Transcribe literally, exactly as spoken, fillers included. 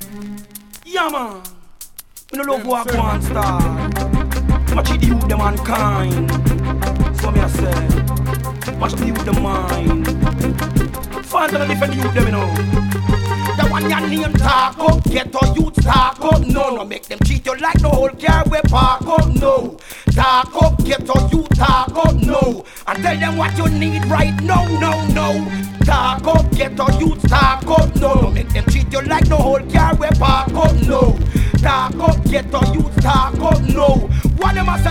Yeah, man. We no love what go and start. Much the youth, the mankind. So me I say, much the youth, the mind. Find the different youth, them you know. The one your name talk up, get a youth talk up. No, no, make them treat you like the whole car we park up. No, talk up, get a youth talk up. No, and tell them what you need right now. No, no, talk up, get a youth talk up. No, no, make them treat you like the whole car we park up. No, talk up, get a youth talk up. No, what them a say